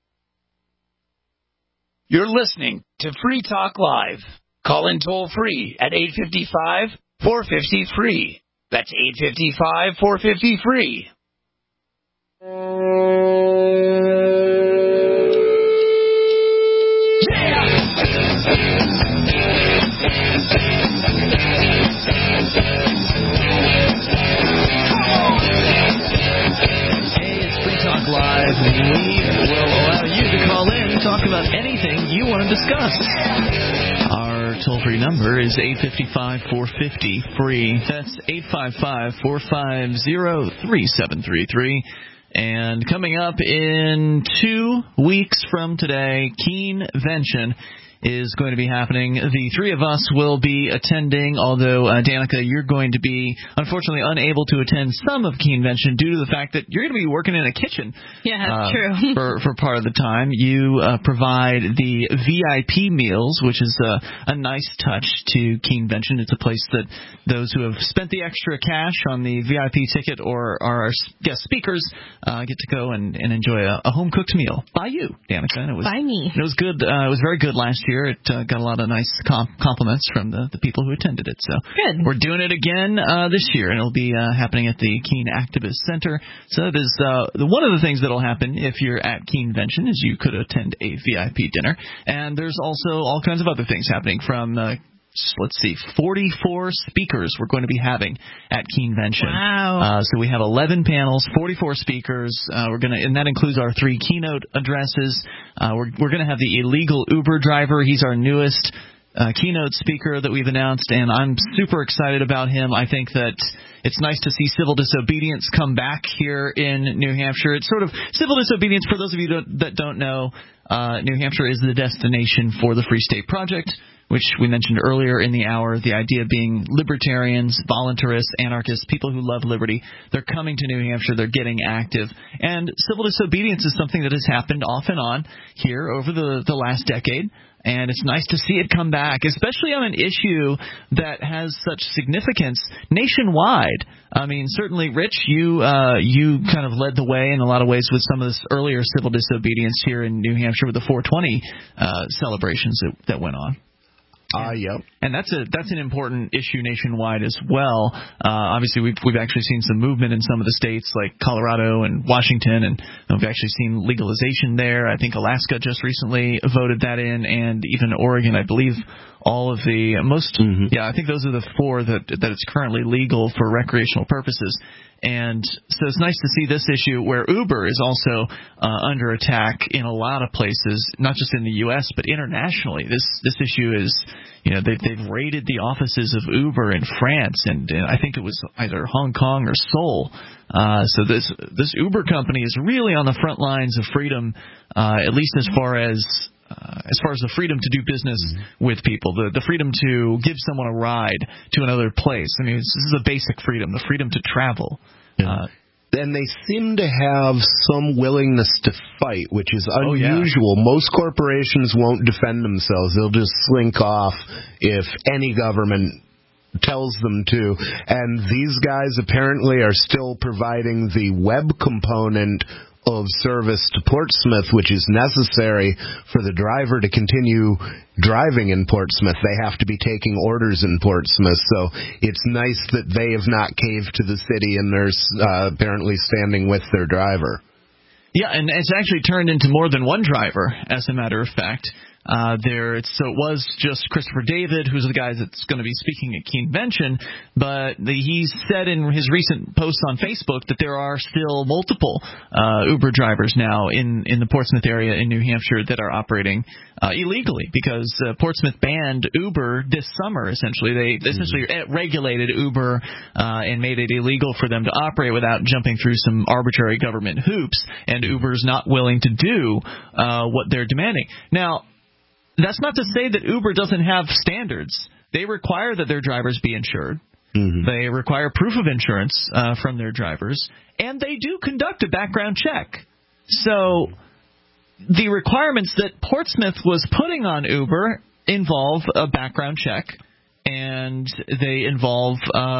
You're listening to Free Talk Live. Call in toll-free at 855-450-FREE. That's 855-450-FREE. Live. We will allow you to call in and talk about anything you want to discuss. Our toll-free number is 855-450-FREE. That's 855-450-3733. And coming up in 2 weeks from today, Keenvention is going to be happening. The three of us will be attending, although, Danica, you're going to be, unfortunately, unable to attend some of Keenvention due to the fact that you're going to be working in a kitchen. Yeah, that's true. for part of the time. You provide the VIP meals, which is a nice touch to Keenvention. It's a place that those who have spent the extra cash on the VIP ticket or are guest speakers get to go and enjoy a home-cooked meal by you, Danica. And it was, by me. It was good. It was very good last year. It got a lot of nice compliments from the people who attended it. So good. We're doing it again this year, and it'll be happening at the Keene Activist Center. So it is one of the things that will happen if you're at Keenvention is you could attend a VIP dinner. And there's also all kinds of other things happening from 44 speakers we're going to be having at Keenvention. Wow. So we have 11 panels, 44 speakers. And that includes our 3 keynote addresses. We're going to have the illegal Uber driver. He's our newest keynote speaker that we've announced, and I'm super excited about him. I think that it's nice to see civil disobedience come back here in New Hampshire. It's sort of civil disobedience, for those of you that don't know, New Hampshire is the destination for the Free State Project, which we mentioned earlier in the hour, the idea being libertarians, voluntarists, anarchists, people who love liberty. They're coming to New Hampshire. They're getting active. And civil disobedience is something that has happened off and on here over the last decade. And it's nice to see it come back, especially on an issue that has such significance nationwide. I mean, certainly, Rich, you kind of led the way in a lot of ways with some of this earlier civil disobedience here in New Hampshire with the 420 celebrations that went on. Yep. And that's an important issue nationwide as well. Obviously, we've actually seen some movement in some of the states like Colorado and Washington, and we've actually seen legalization there. I think Alaska just recently voted that in, and even Oregon, I believe. All of the most, I think those are the 4 that it's currently legal for recreational purposes. And so it's nice to see this issue where Uber is also under attack in a lot of places, not just in the U.S., but internationally. This issue is, they've raided the offices of Uber in France, and I think it was either Hong Kong or Seoul. So this Uber company is really on the front lines of freedom, at least as far as the freedom to do business with people, the freedom to give someone a ride to another place. I mean, this is a basic freedom, the freedom to travel. And they seem to have some willingness to fight, which is unusual. Most corporations won't defend themselves. They'll just slink off if any government tells them to. And these guys apparently are still providing the web component of service to Portsmouth, which is necessary for the driver to continue driving in Portsmouth. They have to be taking orders in Portsmouth, so it's nice that they have not caved to the city and they're apparently standing with their driver. Yeah, and it's actually turned into more than one driver, as a matter of fact. So it was just Christopher David, who's the guy that's going to be speaking at Keenvention, but he said in his recent post on Facebook that there are still multiple Uber drivers now in the Portsmouth area in New Hampshire that are operating illegally, because Portsmouth banned Uber this summer, essentially. They essentially regulated Uber and made it illegal for them to operate without jumping through some arbitrary government hoops, and Uber's not willing to do what they're demanding. Now, that's not to say that Uber doesn't have standards. They require that their drivers be insured. They require proof of insurance from their drivers, and they do conduct a background check. So the requirements that Portsmouth was putting on Uber involve a background check, and they involve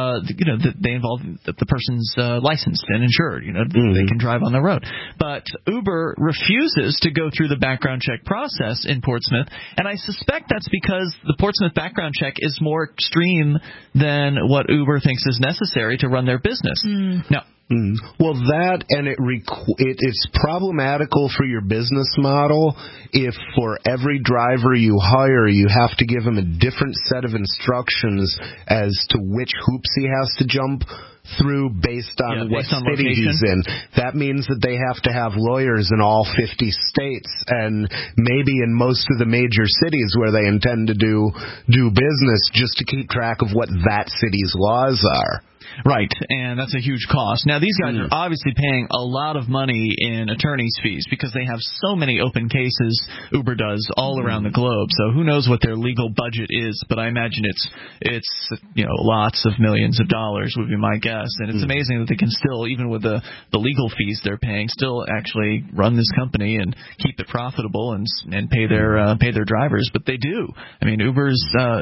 the person's licensed and insured. They can drive on the road. But Uber refuses to go through the background check process in Portsmouth, and I suspect that's because the Portsmouth background check is more extreme than what Uber thinks is necessary to run their business. Now, well, that, and it's problematical for your business model if for every driver you hire, you have to give him a different set of instructions as to which hoops he has to jump through based on what city he's in. That means that they have to have lawyers in all 50 states, and maybe in most of the major cities where they intend to do business, just to keep track of what that city's laws are. Right, and that's a huge cost. Now, these guys are obviously paying a lot of money in attorney's fees because they have so many open cases, Uber does, all around the globe. So who knows what their legal budget is, but I imagine it's lots of millions of dollars would be my guess. And it's amazing that they can still, even with the legal fees they're paying, still actually run this company and keep it profitable and pay their drivers. But they do. I mean, Uber's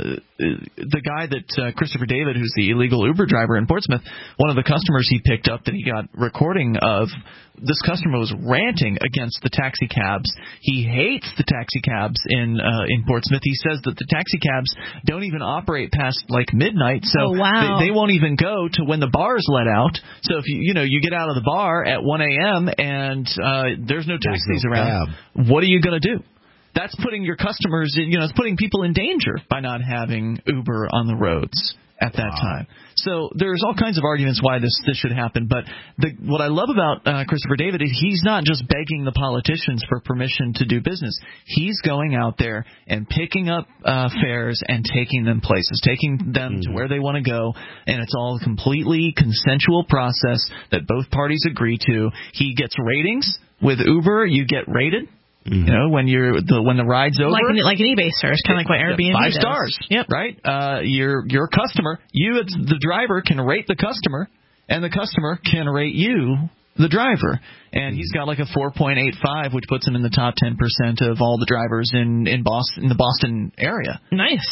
the guy that Christopher David, who's the illegal Uber driver in Portsmouth, one of the customers he picked up that he got recording of, this customer was ranting against the taxi cabs. He hates the taxi cabs in Portsmouth. He says that the taxi cabs don't even operate past like midnight, so they won't even go to when the bars let out. So if you get out of the bar at 1 a.m. and there's no taxis around, what are you going to do? That's putting your customers, it's putting people in danger by not having Uber on the roads at that time. So there's all kinds of arguments why this should happen. But what I love about Christopher David is he's not just begging the politicians for permission to do business. He's going out there and picking up fares and taking them places, taking them to where they want to go. And it's all a completely consensual process that both parties agree to. He gets ratings. With Uber, you get rated. When the ride's over, like an eBay store, it's kind of like what Airbnb 5 does. stars. Yep. Right. Your customer, you as the driver can rate the customer, and the customer can rate you, the driver. And he's got like a 4.85, which puts him in the top 10% of all the drivers in Boston, in the Boston area. Nice.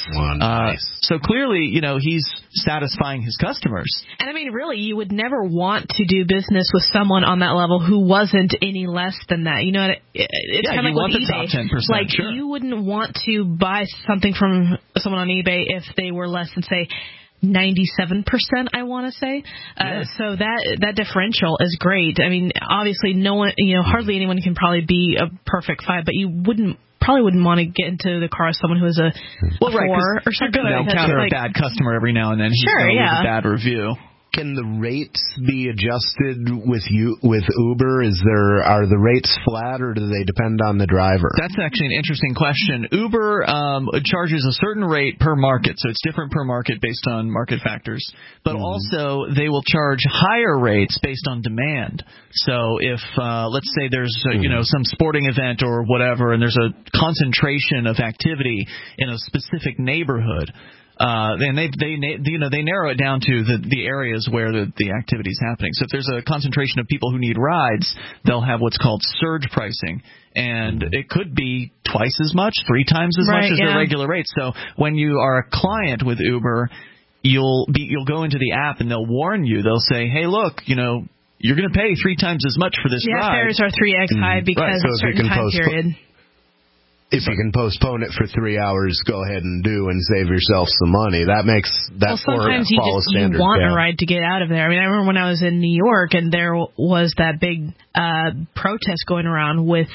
So clearly, he's satisfying his customers. And I mean, really, you would never want to do business with someone on that level who wasn't any less than that. It's kind of like with eBay. Top 10%, like sure. You wouldn't want to buy something from someone on eBay if they were less than, say, 97%, I want to say. So that differential is great. I mean, obviously, no one, hardly anyone can probably be a perfect 5, but you probably wouldn't want to get into the car with someone who is a 4 or something. You're going to encounter a bad customer every now and then. He's going to leave a bad review. Can the rates be adjusted with Uber? Are the rates flat, or do they depend on the driver? That's actually an interesting question. Uber charges a certain rate per market, so it's different per market based on market factors. But also, they will charge higher rates based on demand. So if, let's say there's some sporting event or whatever, and there's a concentration of activity in a specific neighborhood, and they narrow it down to the areas where the activity is happening. So if there's a concentration of people who need rides, they'll have what's called surge pricing, and it could be twice as much, 3 times as much as their regular rate. So when you are a client with Uber, you'll go into the app and they'll warn you. They'll say, hey, look, you're going to pay 3 times as much for this ride. Yeah, fares are 3x high because of a certain time period. If you can postpone it for 3 hours, go ahead and do and save yourself some money. That makes that sometimes you want a ride to get out of there. I mean, I remember when I was in New York and there was that big protest going around with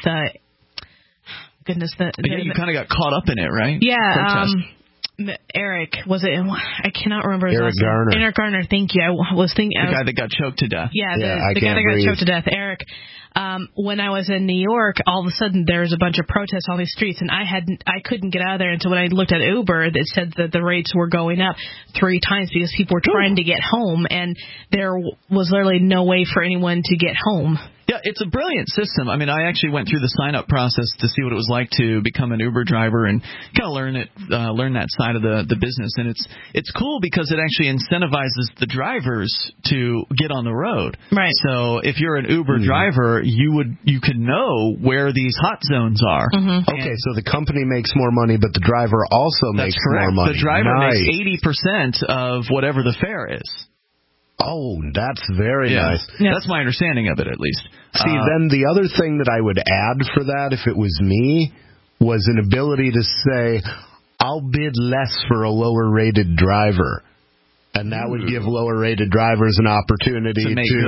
you kind of got caught up in it, right? Yeah. Eric, was it? I cannot remember his Eric Garner. Eric Garner, thank you. I was thinking the guy that got choked to death. Yeah, the guy that got choked to death, Eric. When I was in New York, all of a sudden there was a bunch of protests on these streets, and I couldn't get out of there until when I looked at Uber that said that the rates were going up 3 times because people were trying to get home, and there was literally no way for anyone to get home. Yeah, it's a brilliant system. I mean, I actually went through the sign-up process to see what it was like to become an Uber driver and kind of learn that side of the business. And it's cool because it actually incentivizes the drivers to get on the road. Right. So if you're an Uber driver, you could know where these hot zones are. Mm-hmm. Okay, so the company makes more money, but the driver also makes more money. The driver makes 80% of whatever the fare is. Oh, that's very nice. Yeah. That's my understanding of it, at least. See, then the other thing that I would add for that, if it was me, was an ability to say, I'll bid less for a lower-rated driver. And that would give lower-rated drivers an opportunity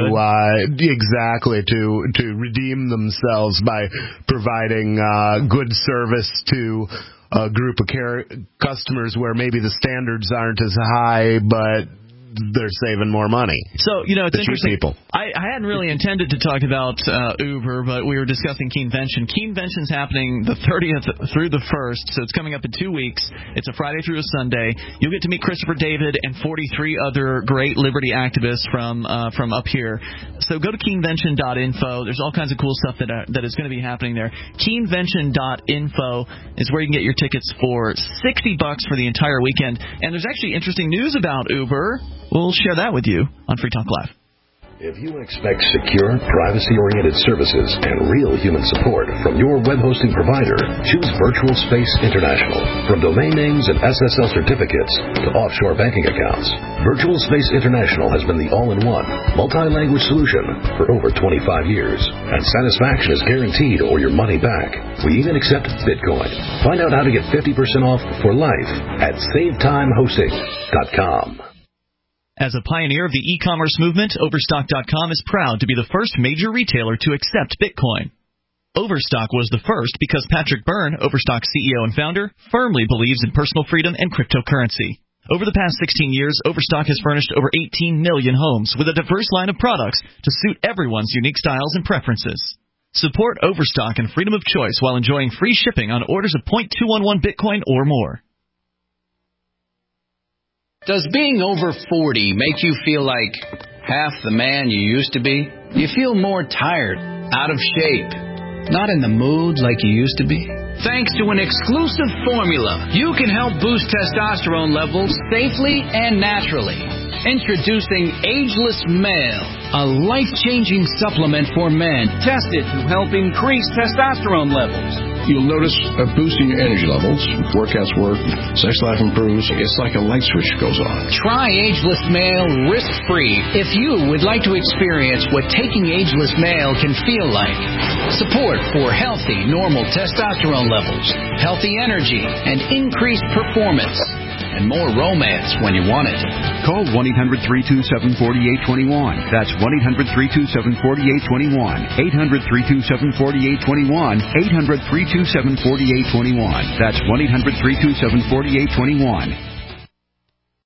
to redeem themselves by providing good service to a group of customers where maybe the standards aren't as high, but they're saving more money. So, it's interesting. People. I hadn't really intended to talk about Uber, but we were discussing Keenvention. Keenvention's happening the 30th through the 1st, so it's coming up in 2 weeks. It's a Friday through a Sunday. You'll get to meet Christopher David and 43 other great liberty activists from up here. So go to keenvention.info. There's all kinds of cool stuff that is going to be happening there. Keenvention.info is where you can get your tickets for $60 for the entire weekend. And there's actually interesting news about Uber. We'll share that with you on Free Talk Live. If you expect secure, privacy-oriented services and real human support from your web hosting provider, choose Virtual Space International. From domain names and SSL certificates to offshore banking accounts, Virtual Space International has been the all-in-one, multi-language solution for over 25 years. And satisfaction is guaranteed or your money back. We even accept Bitcoin. Find out how to get 50% off for life at SaveTimeHosting.com. As a pioneer of the e-commerce movement, Overstock.com is proud to be the first major retailer to accept Bitcoin. Overstock was the first because Patrick Byrne, Overstock's CEO and founder, firmly believes in personal freedom and cryptocurrency. Over the past 16 years, Overstock has furnished over 18 million homes with a diverse line of products to suit everyone's unique styles and preferences. Support Overstock and freedom of choice while enjoying free shipping on orders of 0.211 Bitcoin or more. Does being over 40 make you feel like half the man you used to be? Do you feel more tired, out of shape, not in the mood like you used to be? Thanks to an exclusive formula, you can help boost testosterone levels safely and naturally. Introducing Ageless Male, a life-changing supplement for men tested to help increase testosterone levels. You'll notice a boost in your energy levels. Workouts work, sex life improves. It's like a light switch goes on. Try Ageless Male risk-free if you would like to experience what taking Ageless Male can feel like. Support for healthy, normal testosterone levels, healthy energy, and increased performance. And more romance when you want it. Call 1-800-327-4821. That's 1-800-327-4821. 800-327-4821. 800-327-4821. That's 1-800-327-4821.